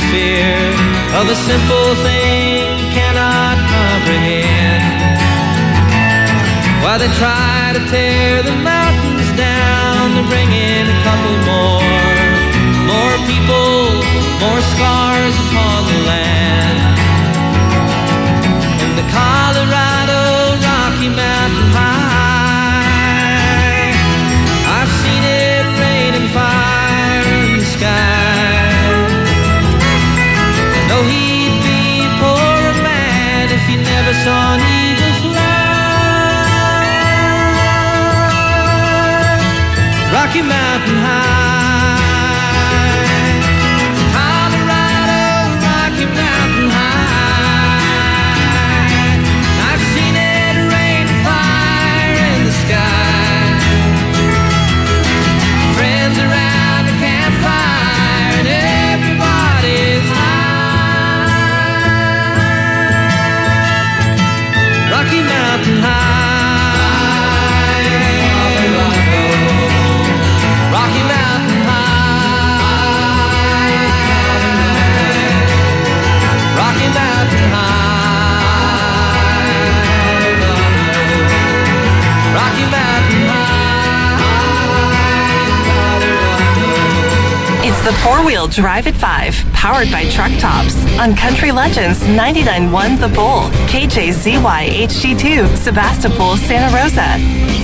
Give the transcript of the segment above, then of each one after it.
fear of a simple thing cannot comprehend. While they try to tear the mountains down, to bring in a couple more people, more scars upon the land. In the Colorado Rocky Mountain High, I've seen it rain and fire in the sky. I know he'd be a poor man if he never saw an eagle fly. Rocky Mountain High, Colorado Rocky Mountain High, I've seen it rain and fire in the sky. Friends around the campfire and everybody's high. Rocky Mountain High, Rocky Mountain High, Rocky Mountain High, Rocky Mountain High. It's the 4-Wheel Drive at 5, powered by Truck Tops on Country Legends 99.1 The Bull, KJZY HD2, Sebastopol, Santa Rosa.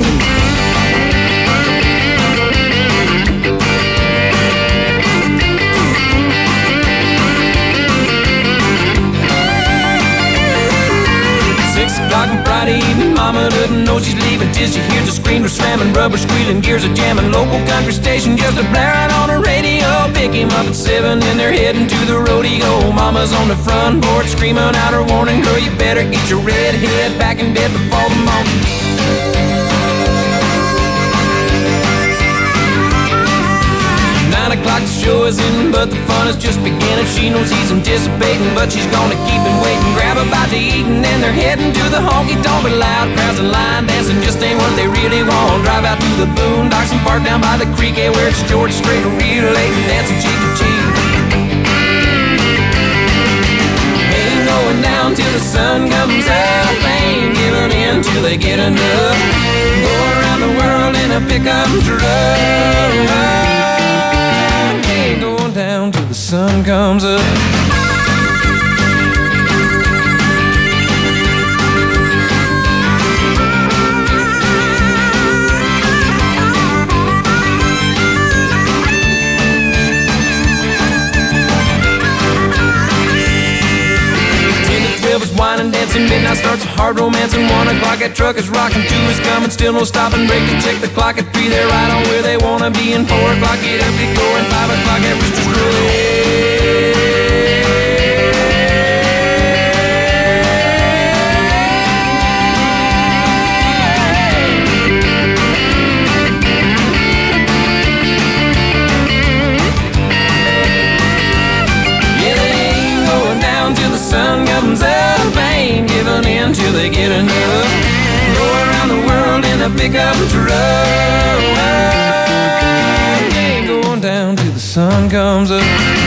6 o'clock on Friday evening, mama doesn't know she's leaving till she hears the screamer slamming, rubber squealing, gears are jamming, local country station just a blaring on the radio. Pick him up at 7 and they're heading to the rodeo. Mama's on the front porch screaming out her warning, girl, you better get your red head back in bed before the morning. 9 o'clock the show is in, but the fun is just beginning. She knows he's anticipating, but she's gonna keep him waiting. Grab a bite to eat and then they're heading to the honky-tonk. But loud crowds and line dancing just ain't what they really want. Drive out to the boondocks and park down by the creek, where it's George Strait, real late and dancing cheek to cheek. Ain't going down till the sun comes up, ain't giving in till they get enough. Go around the world in a pickup truck, going down till the sun comes up. Wine and dancing, midnight starts a hard romance, and 1 o'clock that truck is rocking, 2 is coming, still no stopping, break to check the clock at 3, they're right on where they wanna be, and 4 o'clock get up, get going, 5 o'clock that rooster's crowing. Yeah, they ain't going down till the sun comes up, ain't giving in till they get enough. Go around the world in a pickup truck, ain't going down till the sun comes up.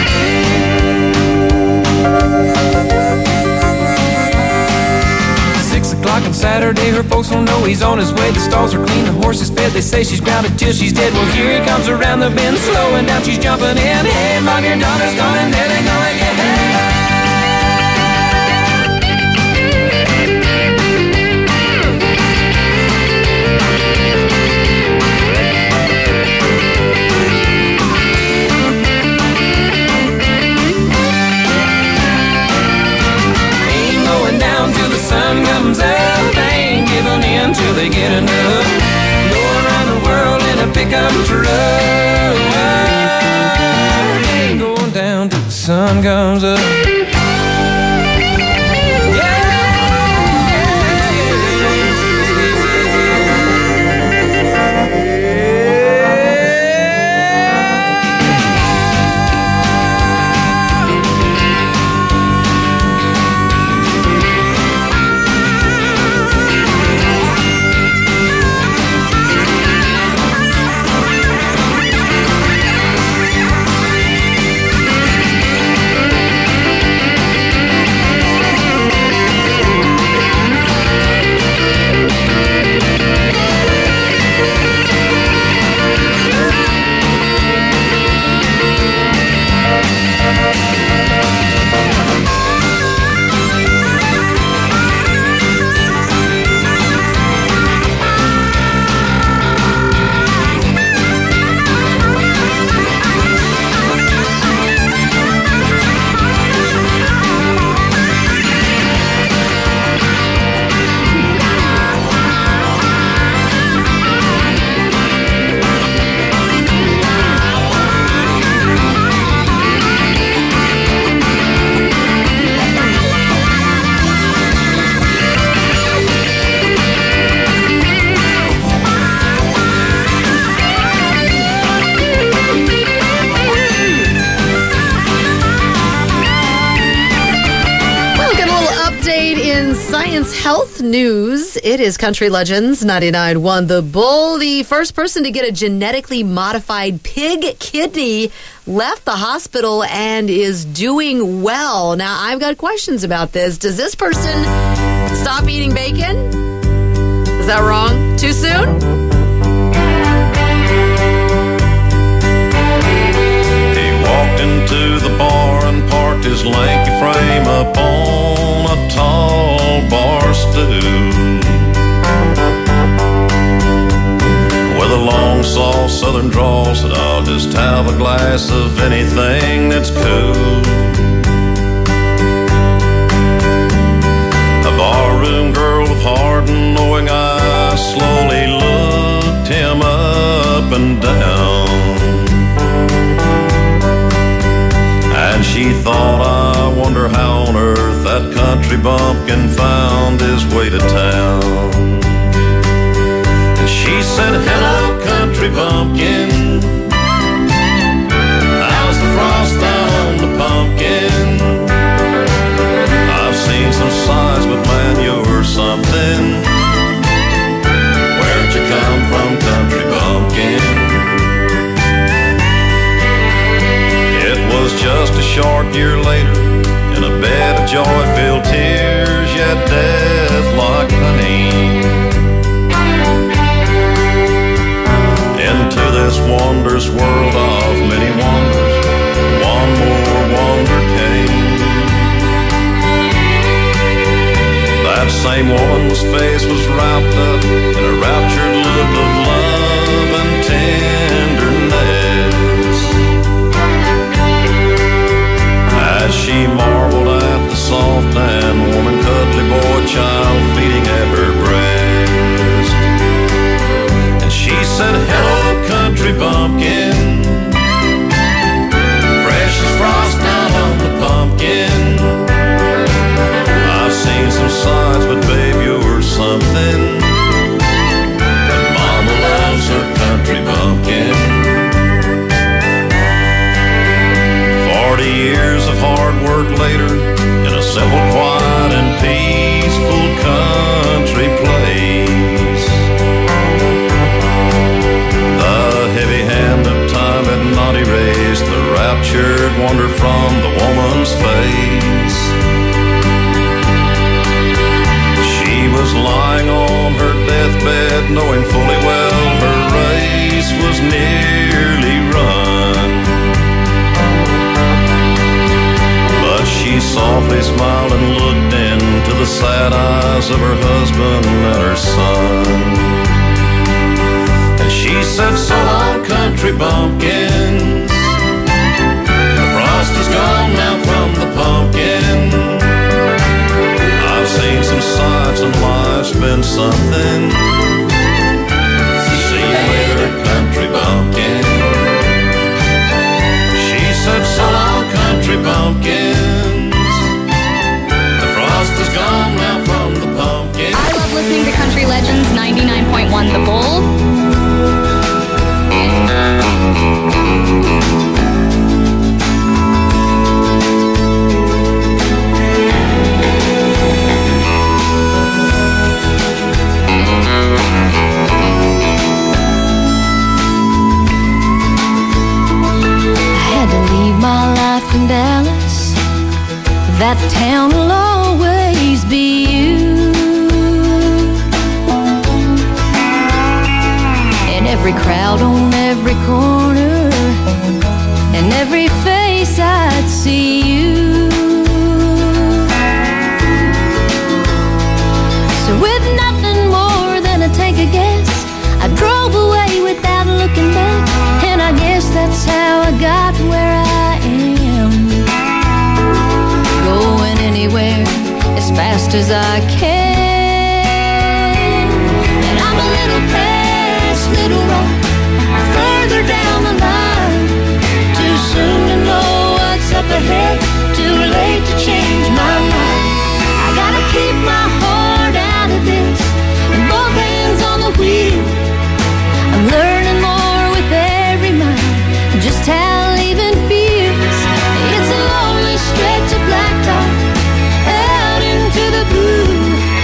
6 o'clock on Saturday, her folks don't know he's on his way. The stalls are clean, the horse is fed, they say she's grounded till she's dead. Well, here he comes around the bend, slowing down, she's jumping in. Hey, mom, your daughter's gone, and there they go again. Sun comes up, ain't giving in till they get enough. Go around the world in a pickup truck, ain't going down till the sun comes up. science health news. It is Country Legends 99.1 The Bull. The first person to get a genetically modified pig kidney left the hospital and is doing well. Now, I've got questions about this. Does this person stop eating bacon? Is that wrong? Too soon? He walked into the bar and parked his lanky frame up on a tall bar stool. With a long, soft southern drawl, said, I'll just have a glass of anything that's cool. A barroom girl with hard and knowing eyes slowly looked him up and down. And she thought, I wonder how on earth that country bumpkin found his way to town. And she said, hello, country bumpkin. How's the frost down on the pumpkin? I've seen some sights, but man, you're something. Where'd you come from, country bumpkin? It was just a short year later, in a bed of joy-filled tears, yet death like honey. Into this wondrous world of many wonders, one more wonder came. That same woman's face was wrapped up in a raptured look of love and tenderness, as she marveled at the soft and warm and cuddly boy child feeding at her breast. And she said, hello, country bumpkin. Fresh as frost down on the pumpkin. I've seen some sights, but babe, you're something. And mama loves her country bumpkin. 40 years of hard work later, in a simple, quiet, and peaceful country place, the heavy hand of time had not erased the raptured wonder from the woman's face. She was lying on her deathbed, knowing fully well her race was nearly run. But she softly smiled and looked into the sad eyes of her husband and her son. And she said, so long, country bumpkins. The frost is gone now from the pumpkin. I've seen some sights and life's been something. See you later, country bumpkin. She said, so long, country bumpkins. The frost is gone now from the pumpkin. I love listening to Country Legends 99.1 The Bull. In Dallas, that town will always be you. In every crowd on every corner, in every face I'd see you. So with nothing more than a take a guess, I drove away without looking back. And I guess that's how I got where I am. Going anywhere as fast as I can. And I'm a little past Little Rock, further down the line. Too soon to know what's up ahead, too late to change my mind. I gotta keep my heart out of this and both hands on the wheel. I'm learning more with every mile, just how leaving feels. It's a lonely stretch of blacktop out into the blue.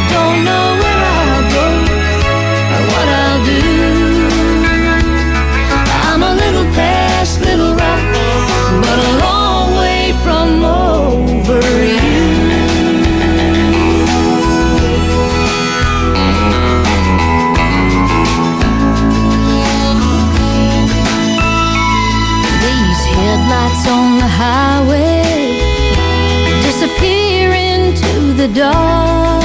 the dark.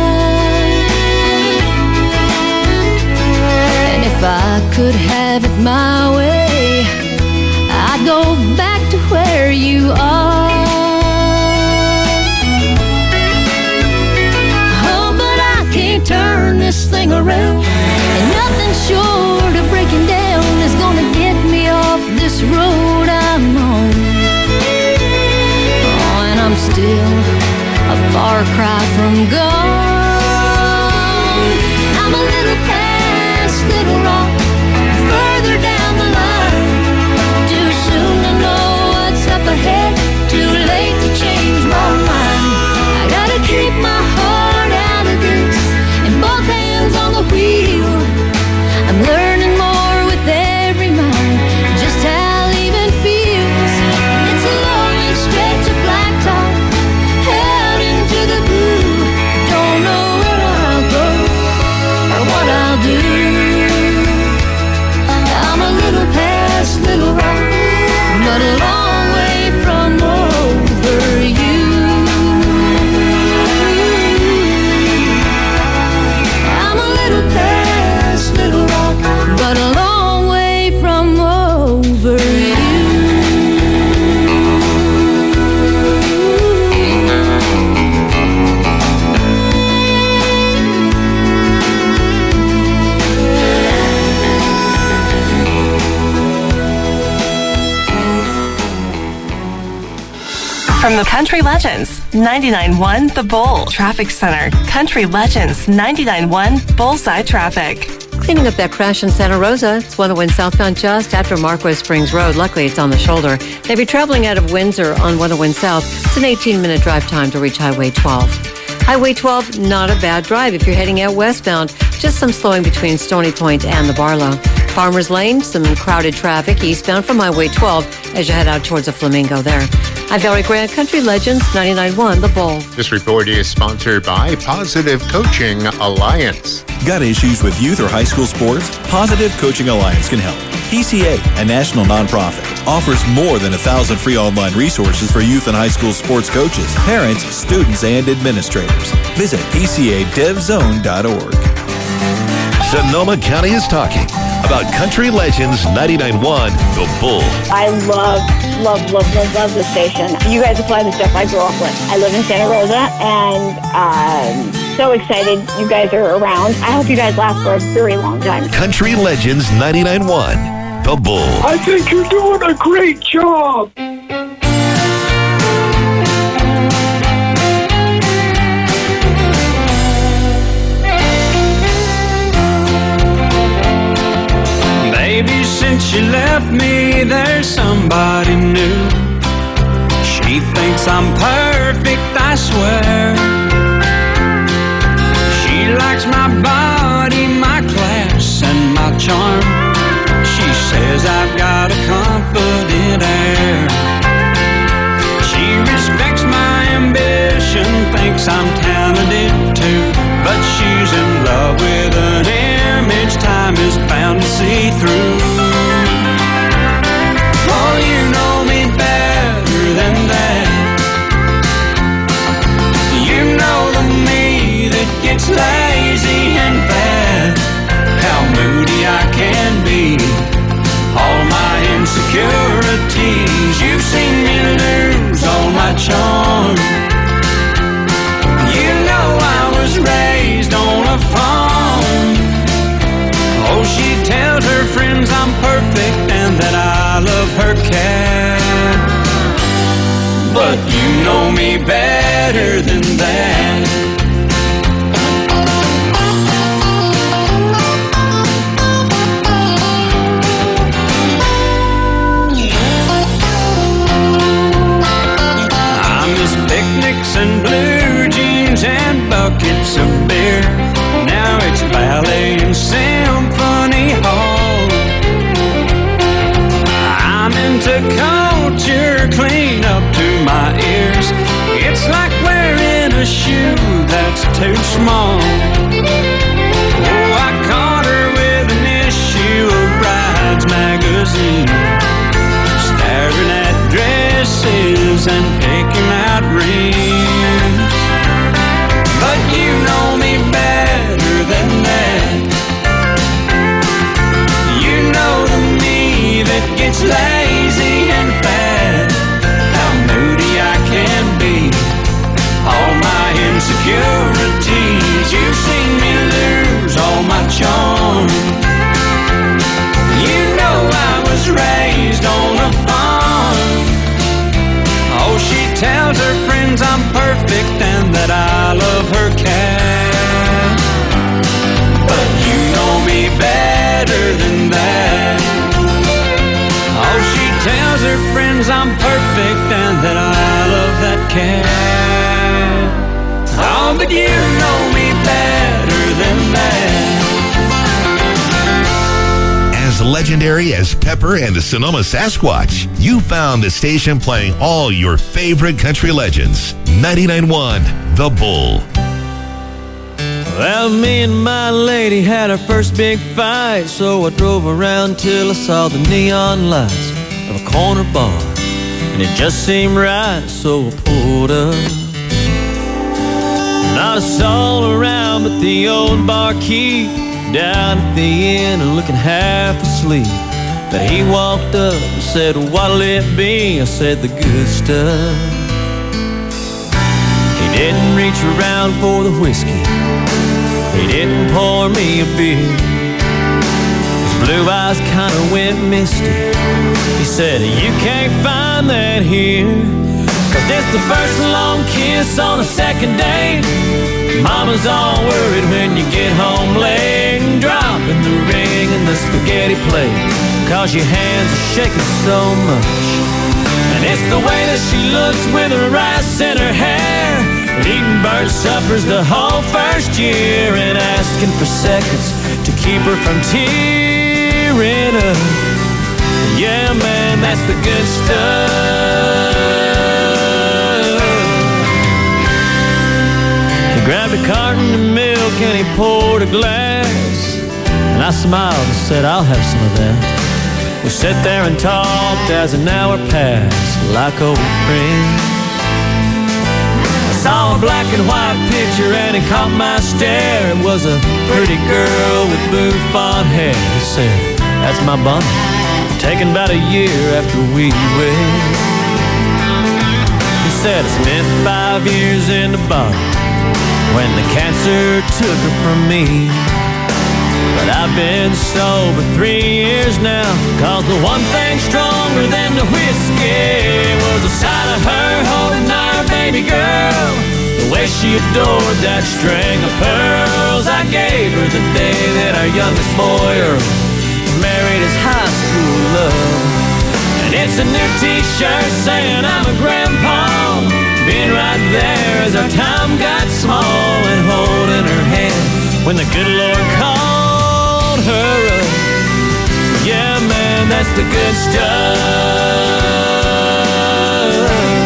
And if I could have it my way, I'd go back to where you are. Oh, but I can't turn this thing around, and nothing short of breaking down is gonna get me off this road I'm on. Oh, and I'm still a far cry from gone. I'm a little past Little Rock, further down the line. Too soon to know what's up ahead, too late to change my mind. I gotta keep my heart out of this and both hands on the wheel. I'm learning more with every mile, just how leaving feels. It's a lonely stretch of blacktop out into the blue. Don't know where I'll go or what I'll do. I'm a little past Little Rock, but a long way from over you. I'm a little past Little Rock, but a long way from over you. From the Country Legends 99.1 The Bull Traffic Center. Country Legends 99.1 Bullseye Traffic. Cleaning up that crash in Santa Rosa. It's 101 southbound just after Marquez Springs Road. Luckily, it's on the shoulder. They'll be traveling out of Windsor on 101 South. It's an 18-minute drive time to reach Highway 12. Highway 12, not a bad drive if you're heading out westbound. Just some slowing between Stony Point and the Barlow. Farmers Lane, some crowded traffic eastbound from Highway 12 as you head out towards the Flamingo there. I'm Valerie Grant, Country Legends 99.1 The Bull. This report is sponsored by Positive Coaching Alliance. Got issues with youth or high school sports? Positive Coaching Alliance can help. PCA, a national nonprofit, offers more than 1,000 free online resources for youth and high school sports coaches, parents, students, and administrators. Visit PCADevZone.org. Sonoma County is talking about Country Legends 99.1 The Bull. I love the station. You guys apply the stuff I grew up with. I live in Santa Rosa, and I'm so excited you guys are around. I hope you guys last for a very long time. Country Legends 99.1 The Bull. I think you're doing a great job. Baby, since you left me, there's somebody new. She thinks I'm perfect, I swear. She likes my body, my class, and my charm. She says I've got a confident air. She respects my ambition, thinks I'm talented too. But she's in love with an image time is bound to see through. Oh, you know me better than that. You know the me that gets lazy and bad. How moody I can be, all my insecurities. You've seen me lose all my charm. You know I was raised on a farm. Oh, she tells her friends I'm perfect and that I love her cat. But you know me better than that. I miss picnics and blue jeans and buckets of beer. Now it's ballet and symphony hall. I'm into culture clean up to my ears. It's like wearing a shoe that's too small. Oh, I caught her with an issue of Brides magazine, staring at dresses and picking out rings. just lazy and fat. How moody I can be. All my insecurities. You've seen me lose all my charm. You know I was raised on a farm. Oh, she tells her friends I'm perfect and that I love her cat. But you know me better than that. Oh, she tells her friends I'm perfect and that I love that cat. Oh, but you know me better than that. As legendary as Pepper and the Sonoma Sasquatch, you found the station playing all your favorite country legends. 99.1 The Bull. Well, me and my lady had our first big fight, so I drove around till I saw the neon lights of a corner bar, and it just seemed right, so I pulled up. Not a soul around but the old barkeep down at the inn and looking half asleep. But he walked up and said, "What'll it be?" I said, "The good stuff." He didn't reach around for the whiskey. He didn't pour me a beer. His blue eyes kind of went misty. He said, "You can't find that here, 'cause it's the first long kiss on a second date. Mama's all worried when you get home late, and dropping the ring and the spaghetti plate, 'cause your hands are shaking so much. And it's the way that she looks with her rice in her hair, eating bird suppers the whole first year, and asking for seconds to keep her from tearing up. Yeah, man, that's the good stuff." He grabbed a carton of milk and he poured a glass, and I smiled and said, "I'll have some of that." We sat there and talked as an hour passed, like old friends. I saw a black and white picture and it caught my stare. It was a pretty girl with bouffant hair. He said, "That's my Bonnie, taken about a year after we wed." He said, "I spent 5 years in the bottom when the cancer took her from me. But I've been sober 3 years now, 'cause the one thing stronger than the whiskey was the sight of her holding our baby girl, the way she adored that string of pearls I gave her the day that our youngest boy Earl married his high school love. And it's a new t-shirt saying I'm a grandpa, being right there as our time got small, and holding her hand when the good Lord called her up. Yeah, man, that's the good stuff.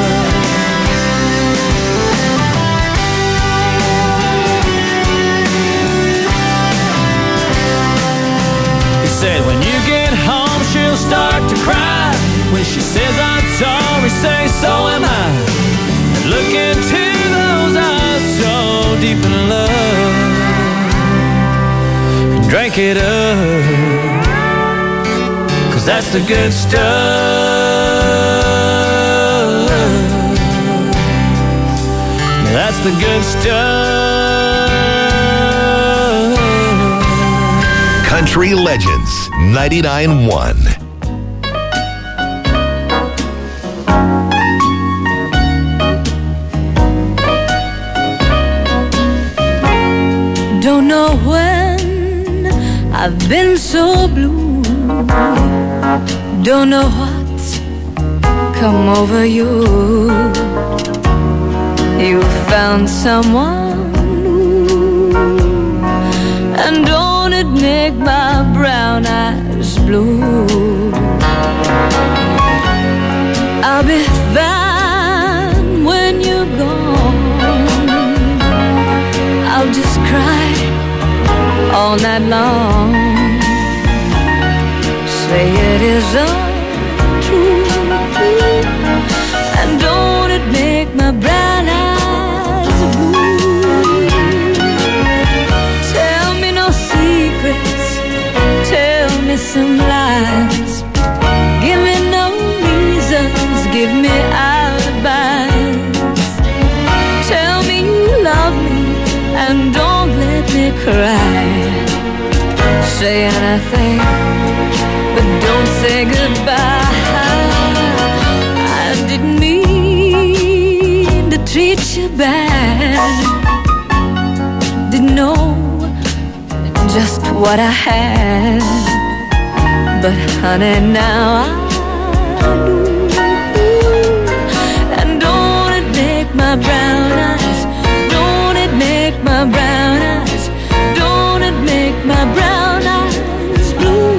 He said, "When you get home, she'll start to cry. When she says I'm sorry, say so am I. And look into those eyes so deep in love, and drink it up, 'cause that's the good stuff. That's the good stuff." Country Legends 99.1. Don't know when I've been so blue. Don't know what's come over you. You found someone new, and don't it make my brown eyes blue? I'll be fine when you're gone. I'll just cry all night long. Say it isn't true, and don't it make my brown eyes blue? Tell me no secrets, tell me some lies. Give me my thing, but don't say goodbye. I didn't mean to treat you bad. Didn't know just what I had, but honey, now I do. And don't it make my brown eyes, don't it make my brown eyes, don't it make my brown eyes blue.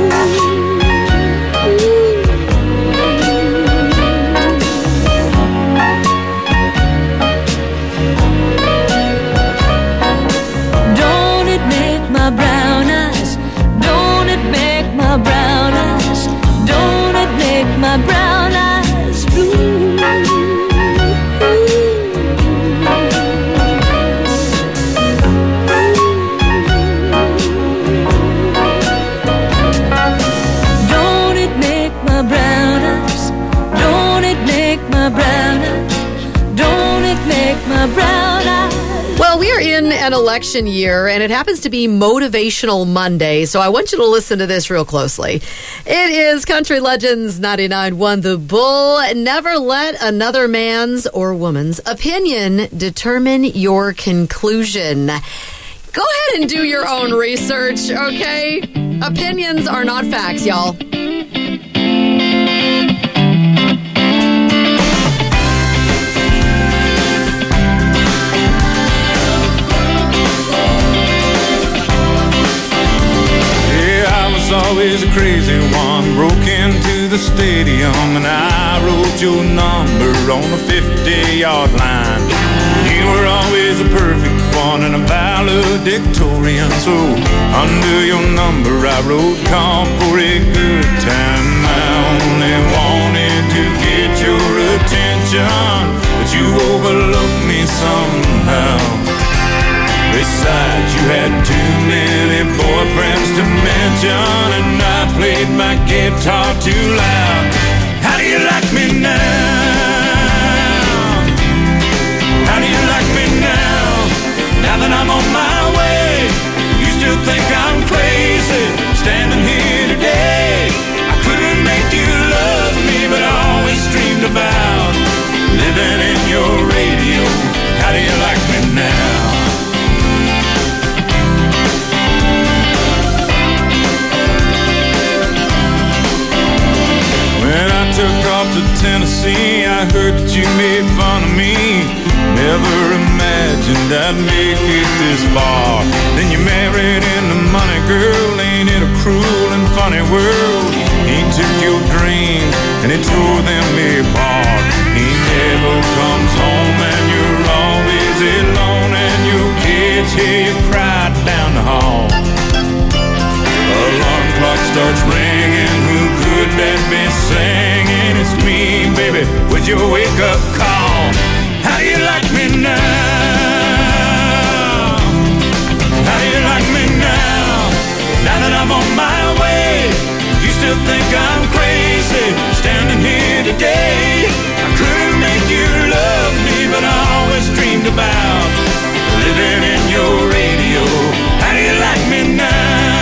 Don't it make my brown eyes, don't it make my brown eyes, don't it make my brown eyes blue. Don't it make my brown eyes, don't it make my brown eyes, don't it make my brown eyes. Well, we are in an election year, and it happens to be Motivational Monday, so I want you to listen to this real closely. It is Country Legends 99.1 The Bull. Never let another man's or woman's opinion determine your conclusion. Go ahead and do your own research, okay? Opinions are not facts, y'all. Always a crazy one, broke into the stadium and I wrote your number on a 50-yard line. You were always a perfect one and a valedictorian, so under your number I wrote call for a good time. I only wanted to get your attention, but you overlooked me somehow. Besides, you had too many boyfriends to mention, and I played my guitar too loud. How do you like me now? How do you like me now? Now that I'm on my way, you still think I'm crazy, standing here today. I couldn't make you love me, but I always dreamed about living in your radio. How do you like me now? When I took off to Tennessee, I heard that you made fun of me. Never imagined I'd make it this far. Then you married into money, girl. Ain't it a cruel and funny world? He took your dreams and he tore them apart. He never comes home and you're always alone, and your kids hear you cry down the hall. Alarm clock starts ringing, who could that be singing? It's me, baby, with your wake-up call. How do you like me now? How do you like me now? Now that I'm on my way, you still think I'm crazy, standing here today. I couldn't make you love me, but I always dreamed about living in your radio. How do you like me now?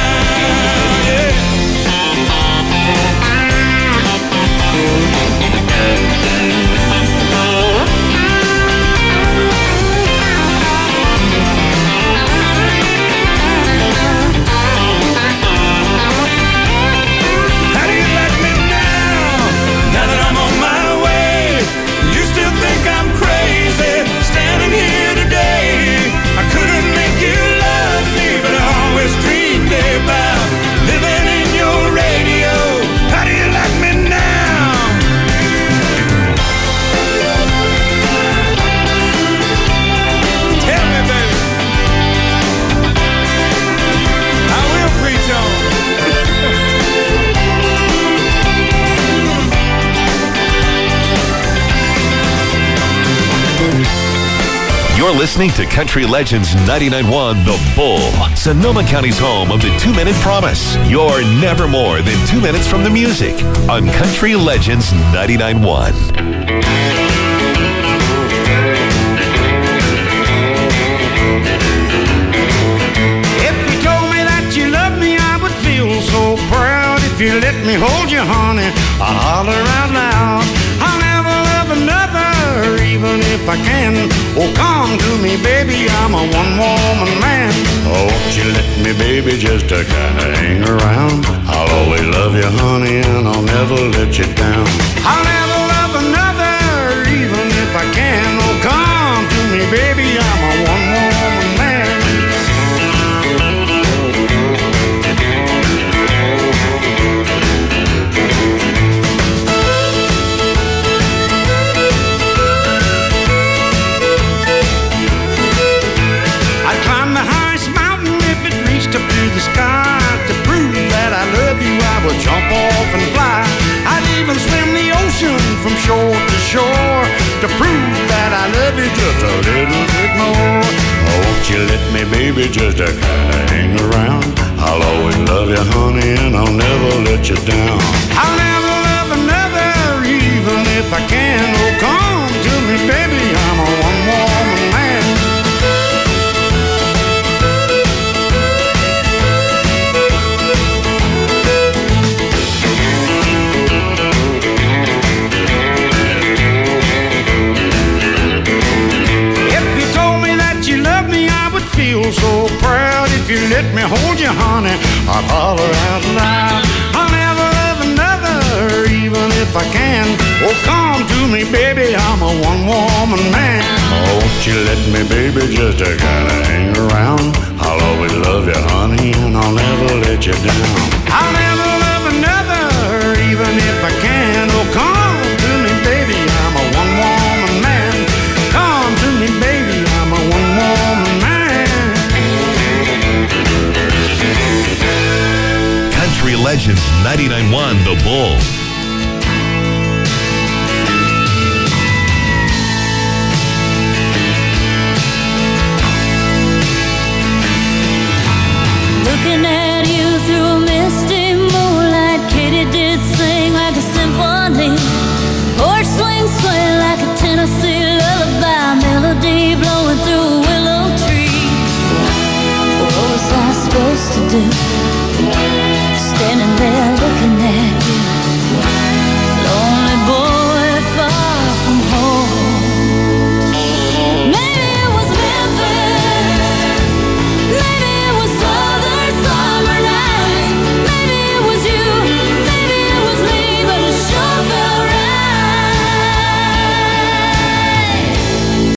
You're listening to Country Legends 99.1 The Bull, Sonoma County's home of the 2-Minute Promise. You're never more than 2 minutes from the music on Country Legends 99.1. If you told me that you loved me, I would feel me hold you, honey, I'll holler out loud. I'll never love another, even if I can. Oh, come to me, baby, I'm a one-woman man. Oh, won't you let me, baby, just to kind of hang around? I'll always love you, honey, and I'll never let you down. I'll never love another, even if I can. Oh, come to me, baby, I'm a one-woman man. I'd climb the highest mountain if it reached up to the sky. To prove that I love you, I would jump off and fly. I'd even swim the ocean from shore to shore to prove that I love you just a little bit more. Oh, won't you let me, baby, just to kind of hang around? I'll always love you, honey, and I'll never let you down. I'll never love another, even if I can. Oh, come to me, baby, I'm a one-woman man. Feel so proud if you let me hold you, honey. I'll holler out loud. I'll never love another, even if I can. Oh, come to me, baby, I'm a one-woman man. Oh, won't you let me, baby, just to kind of hang around? I'll always love you, honey, and I'll never let you down. I'll never love another, even if I can. Oh, come to me, baby, I'm a one-woman man. Come to me, baby, I'm a one-woman man. Country Legends 99.1 The Bull. Looking at you through a misty moonlight, Katy did sing like a symphony. Porch swing sway like a Tennessee lullaby, melody blowing through a willow tree. What was I supposed to do?